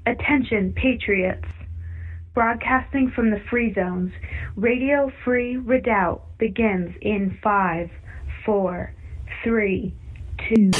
Attention, patriots! Broadcasting from the Free Zones, Radio Free Redoubt begins in 5, 4, 3, 2...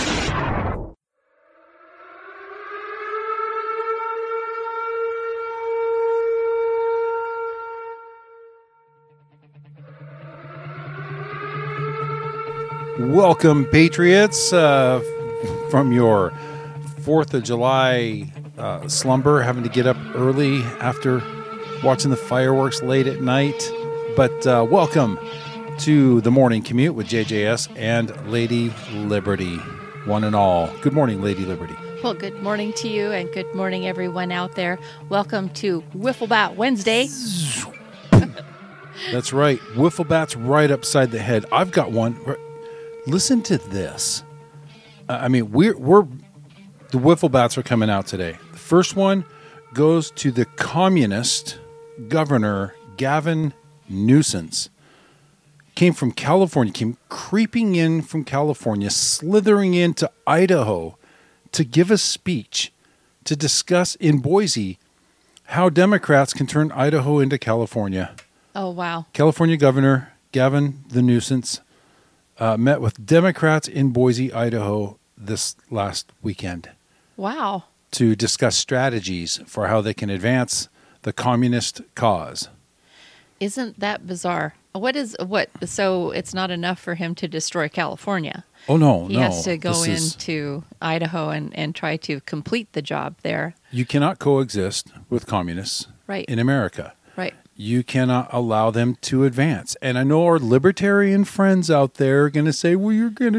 Welcome, Patriots, from your 4th of July slumber, having to get up early after watching the fireworks late at night. But welcome to the morning commute with JJS and Lady Liberty, one and all. Good morning, Lady Liberty. Well, good morning to you, and good morning, everyone out there. Welcome to Wiffle Bat Wednesday. That's right. Wiffle Bat's right upside the head. I've got one. Listen to this. We're the Wiffle Bats are coming out today. The first one goes to the communist governor, Gavin Newsom. Came from California, came creeping in from California, slithering into Idaho to give a speech to discuss in Boise how Democrats can turn Idaho into California. Oh, wow. California Governor Gavin Newsom met with Democrats in Boise, Idaho this last weekend. Wow. To discuss strategies for how they can advance the communist cause. Isn't that bizarre? So it's not enough for him to destroy California. Oh, no, He has to go into Idaho and try to complete the job there. You cannot coexist with communists in America. Right. You cannot allow them to advance. And I know our libertarian friends out there are going to say, well, you're going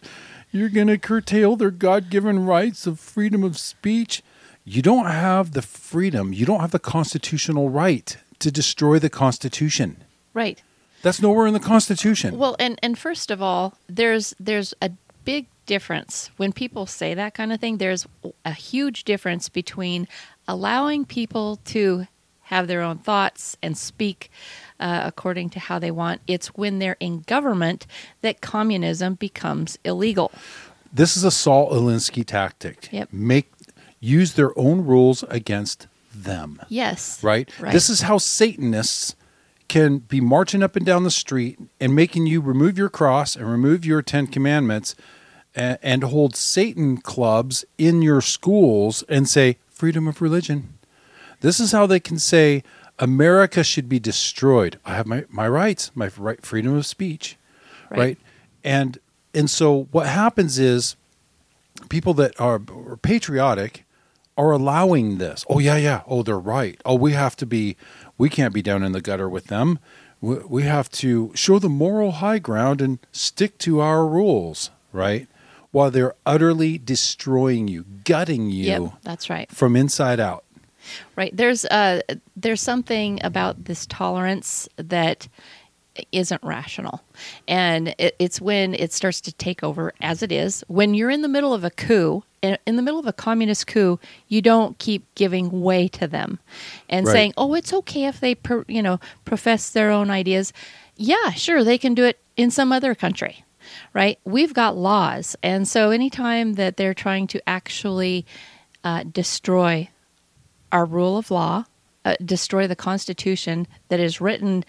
to curtail their God-given rights of freedom of speech. You don't have the freedom. You don't have the constitutional right to destroy the Constitution. Right. That's nowhere in the Constitution. Well, and first of all, there's a big difference. When people say that kind of thing, there's a huge difference between allowing people to have their own thoughts and speak according to how they want. It's when they're in government that communism becomes illegal. This is a Saul Alinsky tactic. Yep. Use their own rules against them. Yes. Right? This is how Satanists can be marching up and down the street and making you remove your cross and remove your 10 Commandments and hold Satan clubs in your schools and say, freedom of religion. This is how they can say America should be destroyed. I have my rights, my right, freedom of speech, right? And so what happens is people that are patriotic are allowing this. Oh, yeah. Oh, they're right. Oh, we can't be down in the gutter with them. We have to show the moral high ground and stick to our rules, right? While they're utterly destroying you, gutting you. Yep, that's right. From inside out. Right. There's something about this tolerance that isn't rational. And it's when it starts to take over, as it is. When you're in the middle of a coup, in the middle of a communist coup, you don't keep giving way to them and saying, oh, it's okay if they profess their own ideas. Yeah, sure, they can do it in some other country. Right? We've got laws. And so anytime that they're trying to actually destroy our rule of law, destroy the Constitution that is written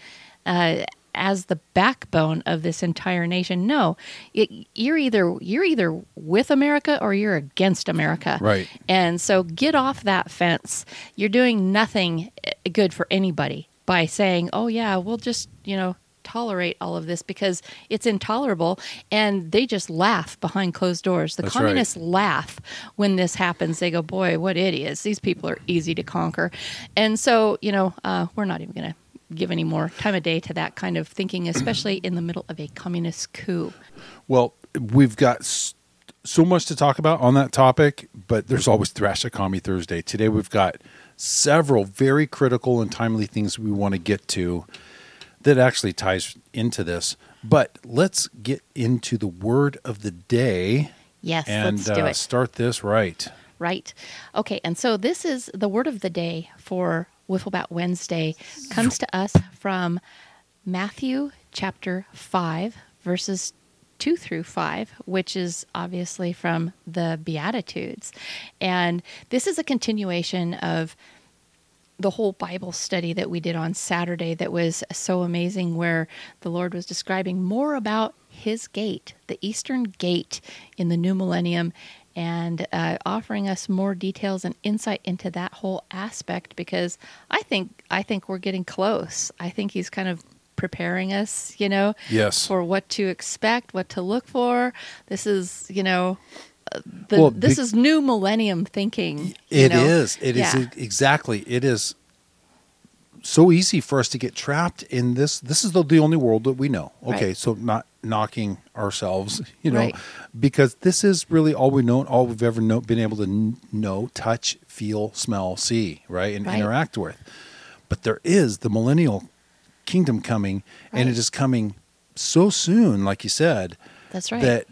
as the backbone of this entire nation. No, you're either with America or you're against America. Right. And so get off that fence. You're doing nothing good for anybody by saying, "Oh yeah, we'll just tolerate all of this because it's intolerable," and they just laugh behind closed doors. The communists laugh when this happens. They go, boy, what idiots. These people are easy to conquer. And so, we're not even going to give any more time of day to that kind of thinking, especially in the middle of a communist coup. Well, we've got so much to talk about on that topic, but there's always Thrash-A-Commie Thursday. Today we've got several very critical and timely things we want to get to that actually ties into this. But let's get into the word of the day. Yes, and let's do it. Start this right. Right. Okay, and so this is the word of the day for Wiffle Bat Wednesday. Comes to us from Matthew chapter 5, verses 2 through 5, which is obviously from the Beatitudes. And this is a continuation of the whole Bible study that we did on Saturday that was so amazing, where the Lord was describing more about his gate, the Eastern Gate in the new millennium, and offering us more details and insight into that whole aspect, because I think we're getting close. I think he's kind of preparing us, Yes. for what to expect, what to look for. This is, this is new millennium thinking. It is. Yeah. Exactly. It is so easy for us to get trapped in this. This is the only world that we know. Okay, Right. so not knocking ourselves, Right. because this is really all we know, all we've ever been able to know, touch, feel, smell, see, right, and Right. interact with. But there is the millennial kingdom coming, and Right. it is coming so soon, like you said. That's right. That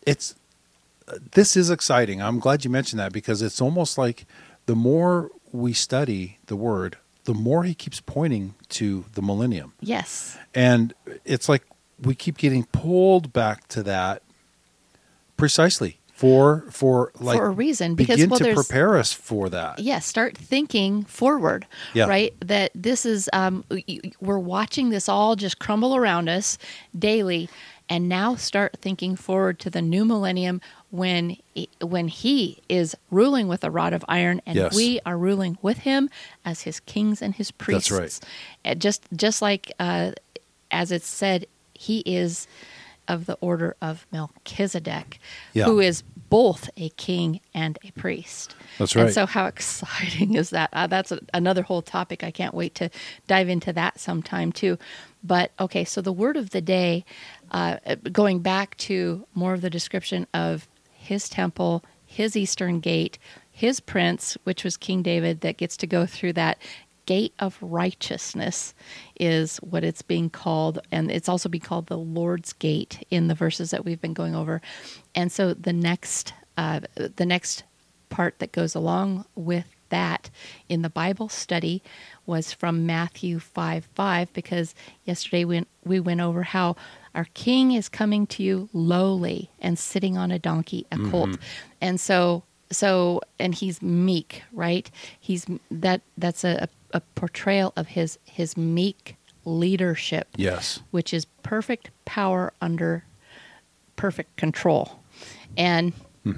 this is exciting. I'm glad you mentioned that, because it's almost like the more we study the word, the more he keeps pointing to the millennium. Yes. And it's like we keep getting pulled back to that precisely for a reason, because begin to there's prepare us for that. Yeah, start thinking forward, Yeah. right? That this is, we're watching this all just crumble around us daily, and now start thinking forward to the new millennium when he is ruling with a rod of iron, and Yes. we are ruling with him as his kings and his priests. That's right. And just like, as it's said, he is of the order of Melchizedek, Yeah. who is both a king and a priest. That's And right. so how exciting is that? That's another whole topic. I can't wait to dive into that sometime too. But okay, so the word of the day, going back to more of the description of his temple, his eastern gate, his prince, which was King David, that gets to go through that gate of righteousness is what it's being called. And it's also being called the Lord's gate in the verses that we've been going over. And so the next part that goes along with that in the Bible study was from Matthew 5:5, because yesterday we went over how our King is coming to you lowly and sitting on a donkey, a colt. And so and he's meek, right? That's a portrayal of his meek leadership. Yes. Which is perfect power under perfect control. And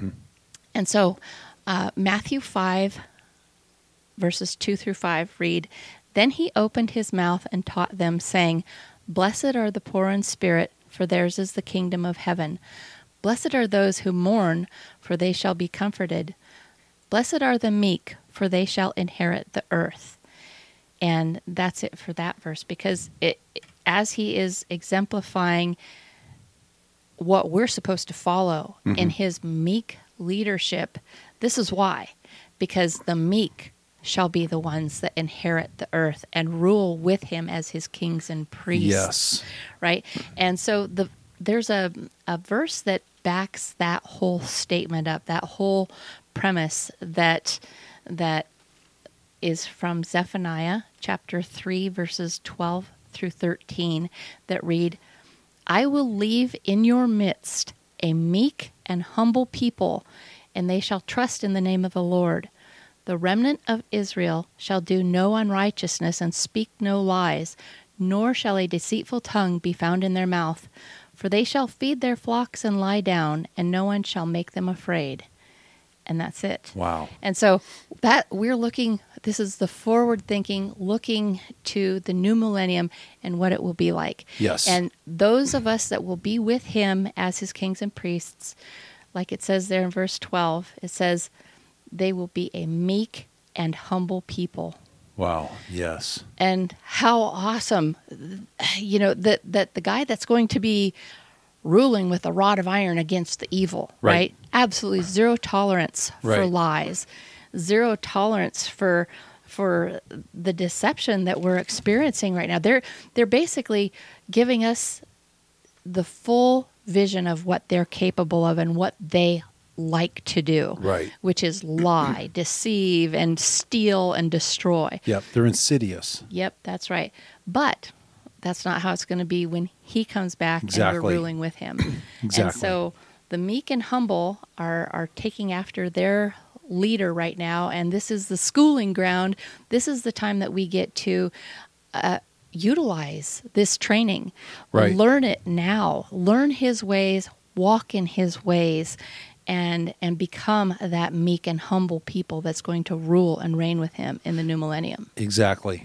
so Matthew 5 verses 2 through 5 read, "Then he opened his mouth and taught them, saying, Blessed are the poor in spirit, for theirs is the kingdom of heaven. Blessed are those who mourn, for they shall be comforted. Blessed are the meek, for they shall inherit the earth." And that's it for that verse, because as he is exemplifying what we're supposed to follow in his meek leadership, this is why. Because the meek shall be the ones that inherit the earth and rule with him as his kings and priests. Yes. Right? And so there's a verse that backs that whole statement up, that whole premise that is from Zephaniah chapter 3, verses 12 through 13, that read, "I will leave in your midst a meek and humble people, and they shall trust in the name of the Lord. The remnant of Israel shall do no unrighteousness and speak no lies, nor shall a deceitful tongue be found in their mouth. For they shall feed their flocks and lie down, and no one shall make them afraid." And that's it. Wow. And so that we're looking, this is the forward thinking, looking to the new millennium and what it will be like. Yes. And those of us that will be with him as his kings and priests, like it says there in verse 12, it says, they will be a meek and humble people. Wow. Yes. And how awesome, that the guy that's going to be ruling with a rod of iron against the evil, right? Absolutely zero tolerance for Right. lies, zero tolerance for the deception that we're experiencing right now. They're basically giving us the full vision of what they're capable of and what they like to do, Right. which is lie, deceive, and steal and destroy. Yep. They're insidious. Yep, that's right. But That's not how it's going to be when he comes back and we're ruling with him. Exactly. And so the meek and humble are taking after their leader right now, and this is the schooling ground. This is the time that we get to utilize this training. Right. Learn it now. Learn his ways, walk in his ways, and become that meek and humble people that's going to rule and reign with him in the new millennium. Exactly.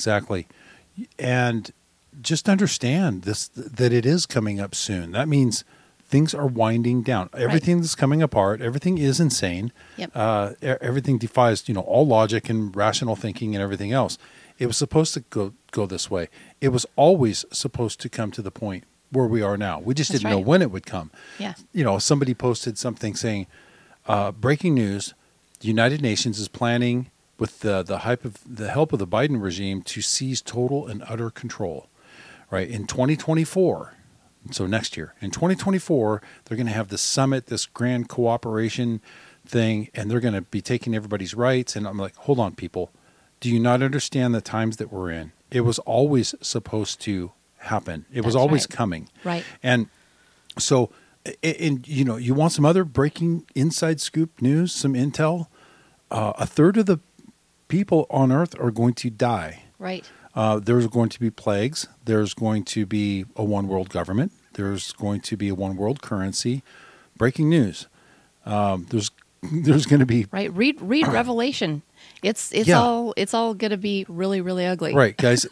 And just understand this, that it is coming up soon. That means things are winding down. Everything that's coming apart, everything is insane. Yep. Everything defies, all logic and rational thinking and everything else. It was supposed to go this way. It was always supposed to come to the point where we are now. We just didn't know when it would come. Yeah. Somebody posted something saying, breaking news, the United Nations is planning with the help of the Biden regime to seize total and utter control. Right? In 2024, so next year, in 2024, they're going to have this summit, this grand cooperation thing, and they're going to be taking everybody's rights. And I'm like, hold on, people. Do you not understand the times that we're in? It was always supposed to happen. It was always coming. Right. And so, you want some other breaking inside scoop news, some intel? A third of the people on Earth are going to die. Right. There's going to be plagues. There's going to be a one world government. There's going to be a one world currency. Breaking news. There's going to be Read Revelation. It's all going to be really, really ugly. Right, guys.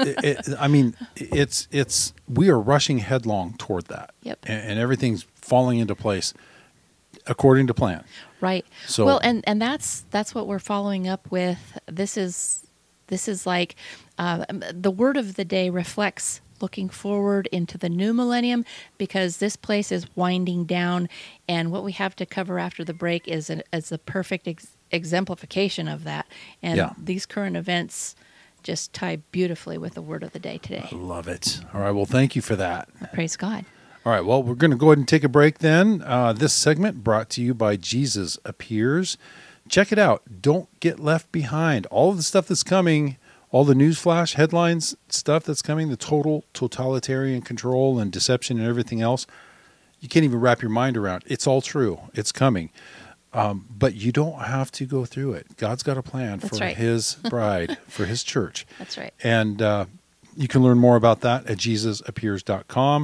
We are rushing headlong toward that. Yep. And everything's falling into place according to plan. Right. So and that's what we're following up with. This is like the word of the day reflects looking forward into the new millennium, because this place is winding down, and what we have to cover after the break is a perfect exemplification of that. And these current events just tie beautifully with the word of the day today. I love it. All right. Well, thank you for that. Praise God. All right. Well, we're going to go ahead and take a break then. This segment brought to you by Jesus Appears. Check it out. Don't get left behind. All of the stuff that's coming, all the newsflash headlines stuff that's coming, the totalitarian control and deception and everything else, you can't even wrap your mind around. It's all true. It's coming. But you don't have to go through it. God's got a plan for his bride, for his church. That's right. And you can learn more about that at JesusAppears.com.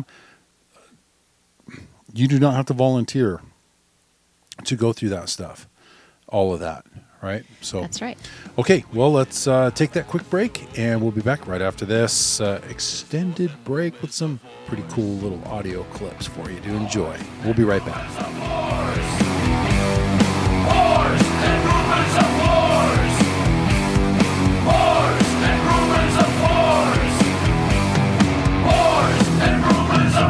You do not have to volunteer to go through that stuff, all of that, right? So that's right. Okay, well, let's take that quick break, and we'll be back right after this extended break with some pretty cool little audio clips for you to enjoy. We'll be right back. Wars and rumors of wars. Wars and rumors of wars. Wars and rumors of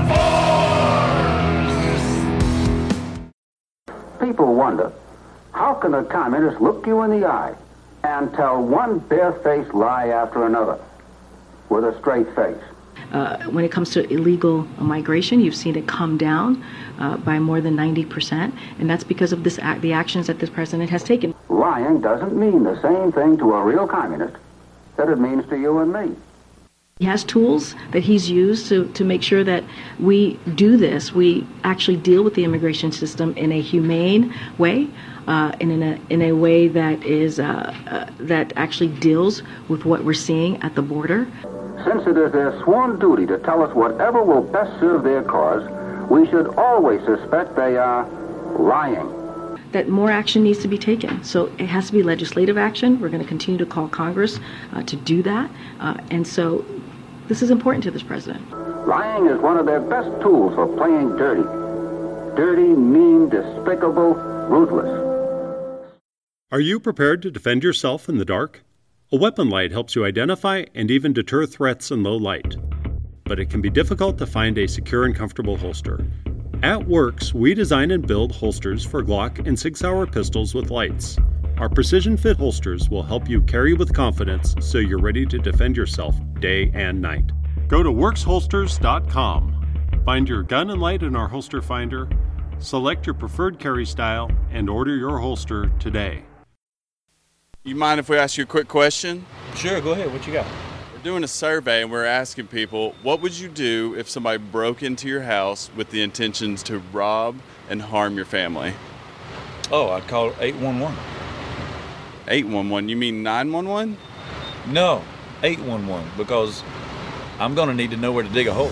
wars. People wonder, how can a communist look you in the eye and tell one bare-faced lie after another with a straight face? When it comes to illegal migration, you've seen it come down by more than 90%, and that's because of the actions that this president has taken. Lying doesn't mean the same thing to a real communist that it means to you and me. He has tools that he's used to make sure that we do this. We actually deal with the immigration system in a humane way, and in a way that is that actually deals with what we're seeing at the border. Since it is their sworn duty to tell us whatever will best serve their cause, we should always suspect they are lying. That more action needs to be taken. So it has to be legislative action. We're going to continue to call Congress to do that. And so this is important to this president. Lying is one of their best tools for playing dirty. Dirty, mean, despicable, ruthless. Are you prepared to defend yourself in the dark? A weapon light helps you identify and even deter threats in low light. But it can be difficult to find a secure and comfortable holster. At Works, we design and build holsters for Glock and Sig Sauer pistols with lights. Our precision fit holsters will help you carry with confidence so you're ready to defend yourself day and night. Go to worksholsters.com. Find your gun and light in our holster finder, select your preferred carry style, and order your holster today. You mind if we ask you a quick question? Sure, go ahead. What you got? We're doing a survey and we're asking people, what would you do if somebody broke into your house with the intentions to rob and harm your family? Oh, I'd call 811. 811? You mean 911? No, 811, because I'm going to need to know where to dig a hole.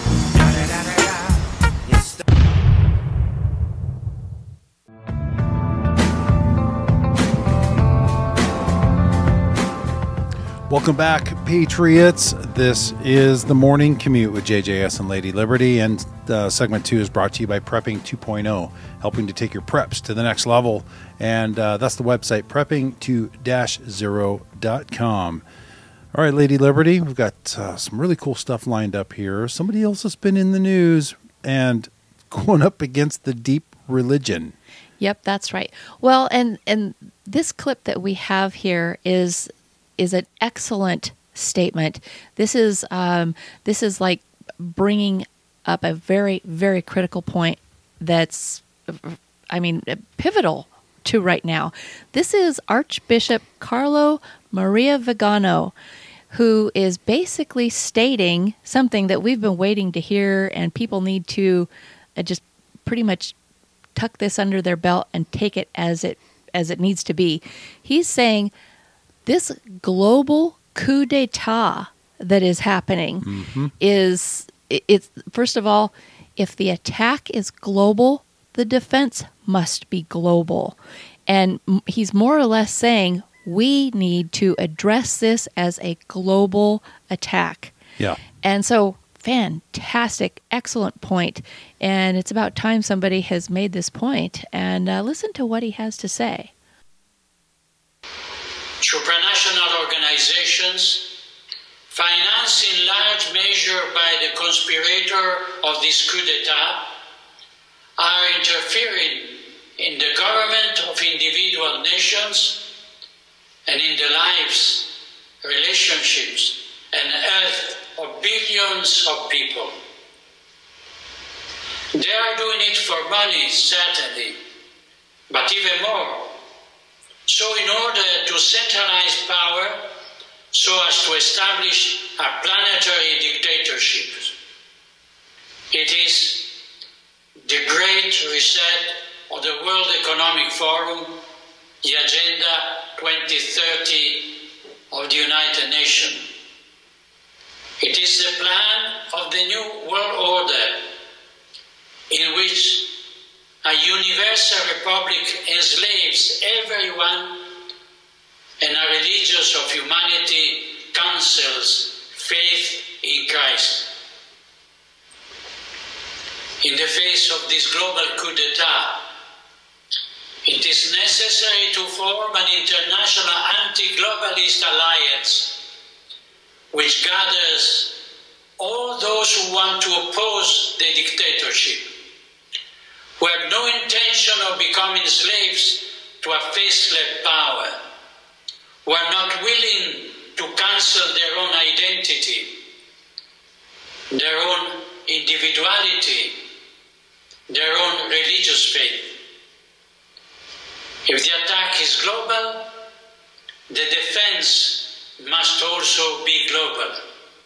Welcome back, Patriots. This is the Morning Commute with JJS and Lady Liberty, and segment 2 is brought to you by Prepping 2.0, helping to take your preps to the next level, and that's the website, prepping2-0.com. All right, Lady Liberty, we've got some really cool stuff lined up here. Somebody else has been in the news and going up against the deep religion. Yep, that's right. Well, and this clip that we have here is an excellent statement. This is like bringing up a very, very critical point that's, pivotal to right now. This is Archbishop Carlo Maria Vigano, who is basically stating something that we've been waiting to hear, and people need to just pretty much tuck this under their belt and take it as it needs to be. He's saying this global coup d'etat that is happening is, first of all, if the attack is global, the defense must be global. And he's more or less saying we need to address this as a global attack. Yeah. And so, fantastic, excellent point. And it's about time somebody has made this point. And listen to what he has to say. Supranational organizations, financed in large measure by the conspirator of this coup d'etat, are interfering in the government of individual nations and in the lives, relationships, and health of billions of people. They are doing it for money, certainly, but even more. So in order to centralize power so as to establish a planetary dictatorship. It is the Great Reset of the World Economic Forum, the Agenda 2030 of the United Nations. It is the plan of the New World Order in which a universal republic enslaves everyone, and a religious of humanity counsels faith in Christ. In the face of this global coup d'etat, it is necessary to form an international anti-globalist alliance which gathers all those who want to oppose the dictatorship, who have no intention of becoming slaves to a faceless power, who are not willing to cancel their own identity, their own individuality, their own religious faith. If the attack is global, the defense must also be global.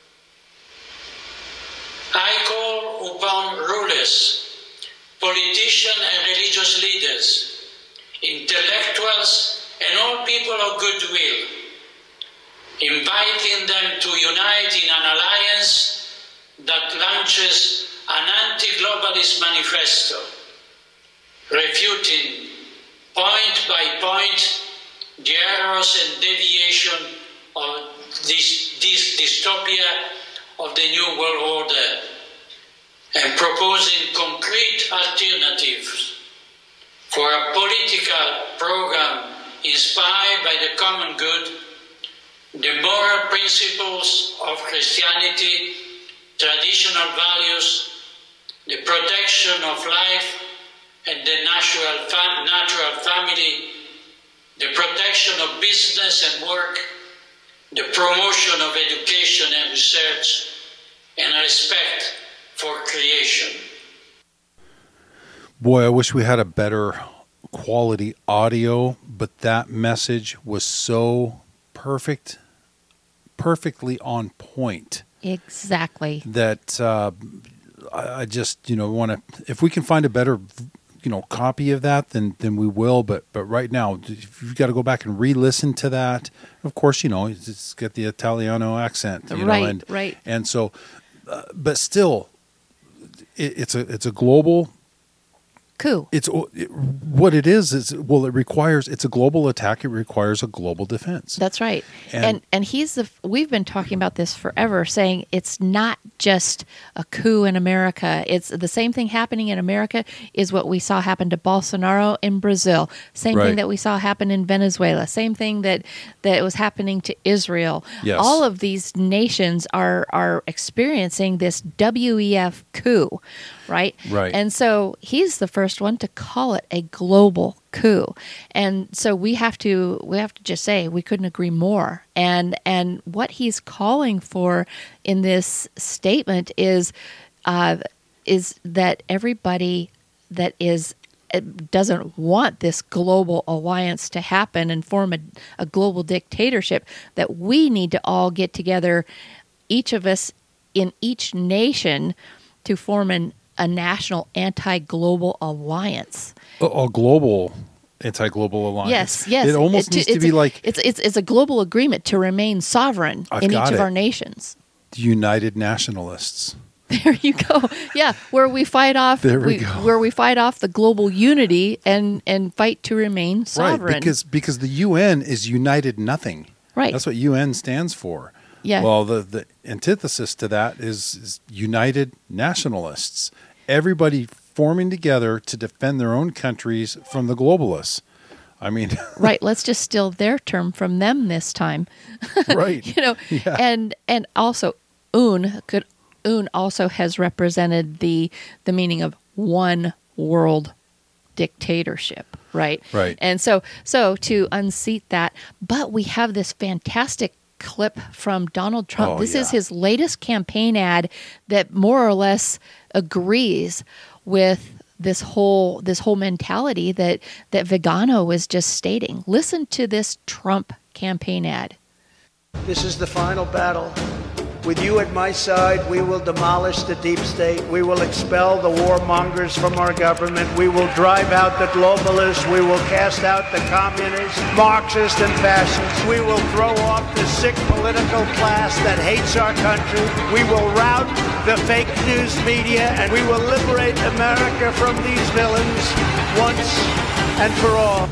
I call upon rulers, politicians and religious leaders, intellectuals and all people of goodwill, inviting them to unite in an alliance that launches an anti-globalist manifesto, refuting point by point the errors and deviation of this dystopia of the New World Order, and proposing concrete alternatives for a political program inspired by the common good, the moral principles of Christianity, traditional values, the protection of life and the natural family, the protection of business and work, the promotion of education and research, and respect for creation. Boy, I wish we had a better quality audio, but that message was so perfect, perfectly on point. Exactly. That I just want to. If we can find a better copy of that, then we will. But right now, if you've got to go back and re-listen to that. Of course, it's got the Italiano accent, Right. And so, but still, it's a global coup. What it is it requires. It's a global attack. It requires a global defense. That's right. And we've been talking about this forever, saying it's not just a coup in America. It's the same thing happening in America is what we saw happen to Bolsonaro in Brazil. Same thing that we saw happen in Venezuela. Same thing that was happening to Israel. Yes. All of these nations are experiencing this WEF coup, right? Right. And so he's the first one to call it a global coup. And so we have to just say we couldn't agree more. And what he's calling for in this statement is that everybody that doesn't want this global alliance to happen and form a global dictatorship, that we need to all get together, each of us in each nation, to form a national anti-global alliance. A global anti-global alliance. Yes. It almost needs to be like it's a global agreement to remain sovereign in each of our nations. The United Nationalists. There you go. Yeah, where we fight off. Where we fight off the global unity and fight to remain sovereign. Right, because the UN is united nothing. Right. That's what UN stands for. Yeah. Well, the antithesis to that is United Nationalists. Everybody forming together to defend their own countries from the globalists. I mean, right. Let's just steal their term from them this time. Right. Yeah. And also UN also has represented the meaning of one world dictatorship, right? Right. And so to unseat that, but we have this fantastic clip from Donald Trump. This is his latest campaign ad that more or less agrees with this whole mentality that Vigano was just stating. Listen to this Trump campaign ad. This is the final battle. With you at my side, we will demolish the deep state. We will expel the warmongers from our government. We will drive out the globalists. We will cast out the communists, Marxists, and fascists. We will throw off the sick political class that hates our country. We will rout the fake news media, and we will liberate America from these villains once and for all.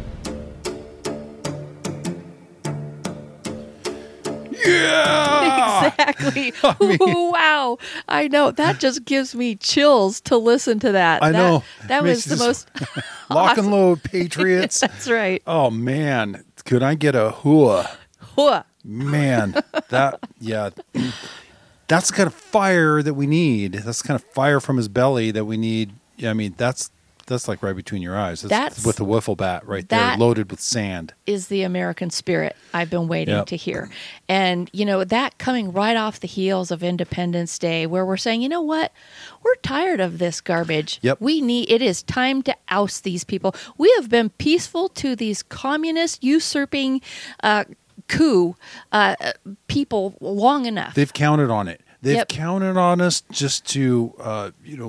Yeah! Exactly. Wow. I know. That just gives me chills to listen to that. I know. That was the most lock and load patriots. That's right. Oh man, could I get a hooah? Hooah. Man, that's the kind of fire that we need. That's the kind of fire from his belly that we need. I mean, that's like right between your eyes. That's with a wiffle bat right there, loaded with sand. Is the American spirit I've been waiting to hear. And, that coming right off the heels of Independence Day, where we're saying, you know what? We're tired of this garbage. Yep. It is time to oust these people. We have been peaceful to these communist usurping coup people long enough. They've counted on it. They've counted on us just to,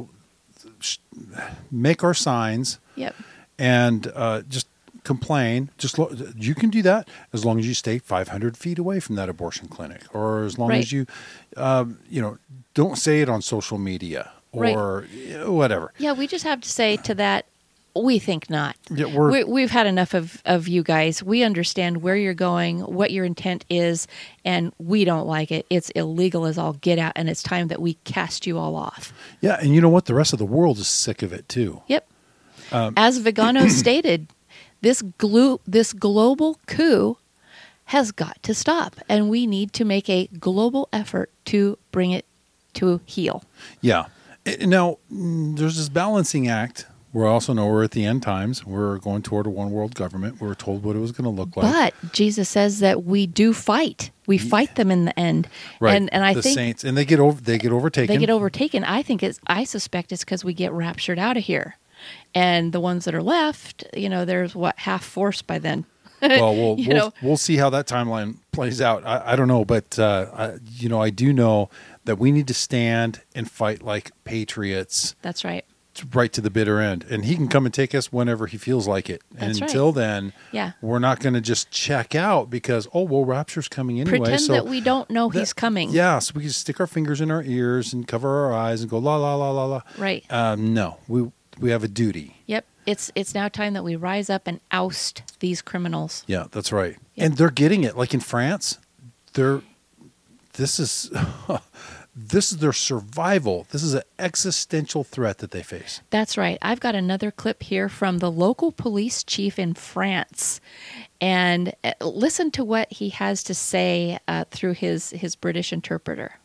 make our signs. Yep. And just complain. You can do that as long as you stay 500 feet away from that abortion clinic, or as long as you, don't say it on social media or whatever. Yeah, we just have to say to that, we think not. Yeah, we've had enough of you guys. We understand where you're going, what your intent is, and we don't like it. It's illegal as all get out, and it's time that we cast you all off. Yeah, and you know what? The rest of the world is sick of it too. Yep. As Vigano stated, this global coup has got to stop, and we need to make a global effort to bring it to heel. Yeah. Now, there's this balancing act. We also know we're at the end times. We're going toward a one world government. We were told what it was going to look like. But Jesus says that we do fight. We fight them in the end. Right. And I the think saints, and they get overtaken. They get overtaken. I suspect it's because we get raptured out of here. And the ones that are left, there's half force by then. Well, You know? we'll see how that timeline plays out. I don't know, but I do know that we need to stand and fight like patriots. That's right. Right to the bitter end, and he can come and take us whenever he feels like it. And That's right. until then, Yeah. we're not going to just check out because rapture's coming anyway. Pretend so that we don't know he's coming. Yeah, so we can stick our fingers in our ears and cover our eyes and go la la la la la. Right. No, we have a duty. Yep. It's now time that we rise up and oust these criminals. Yeah, that's right. Yep. And they're getting it. Like in France, this is their survival. This is an existential threat that they face. That's right. I've got another clip here from the local police chief in France. And listen to what he has to say through his British interpreter.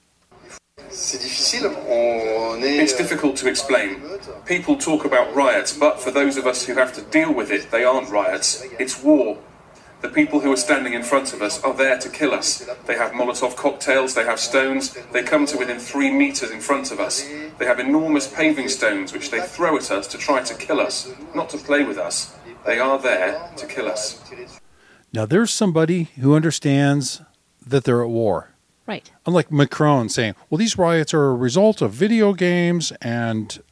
It's difficult to explain. People talk about riots, but for those of us who have to deal with it, they aren't riots. It's war. The people who are standing in front of us are there to kill us. They have Molotov cocktails, they have stones, they come to within 3 meters in front of us. They have enormous paving stones which they throw at us to try to kill us, not to play with us. They are there to kill us. Now there's somebody who understands that they're at war. Right. Unlike Macron saying, well, these riots are a result of video games and...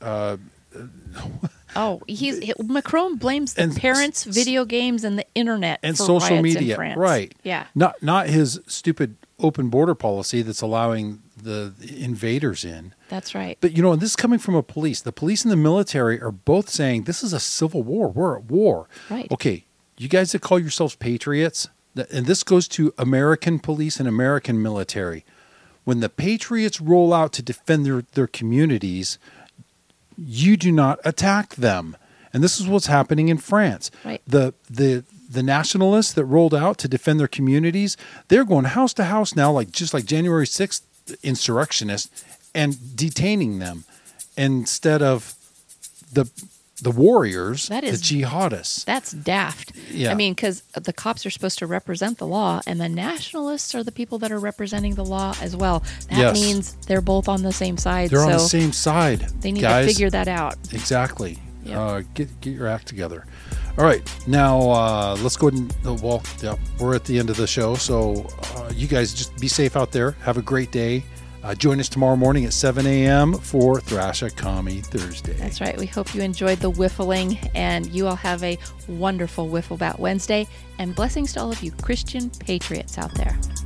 Macron blames the parents, video games, and the internet and for social riots media, in France. right? Yeah. Not his stupid open border policy that's allowing the invaders in. That's right. But this is coming from a police. The police and the military are both saying this is a civil war. We're at war. Right. Okay, you guys that call yourselves patriots, and this goes to American police and American military. When the patriots roll out to defend their communities, you do not attack them. And this is what's happening in France. Right. The nationalists that rolled out to defend their communities, they're going house to house now, just like January 6th insurrectionists, and detaining them instead of the warriors, the jihadists. That's daft. Yeah. I mean, because the cops are supposed to represent the law, and the nationalists are the people that are representing the law as well. That means they're both on the same side. They're on the same side. They need guys. to figure that out. Exactly. Yep. Get your act together. All right, now let's go ahead and we're at the end of the show, so you guys just be safe out there. Have a great day. Join us tomorrow morning at 7 a.m. for Thrasher-Kami Thursday. That's right. We hope you enjoyed the whiffling, and you all have a wonderful Whifflebat Wednesday, and blessings to all of you Christian patriots out there.